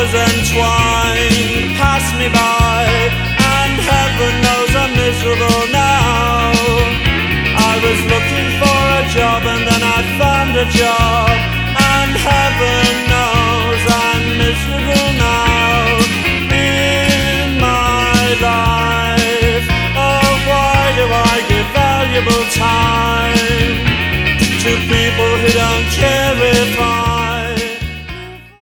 flowers entwined pass me by, and heaven knows I'm miserable now. I was looking for a job and then I found a job.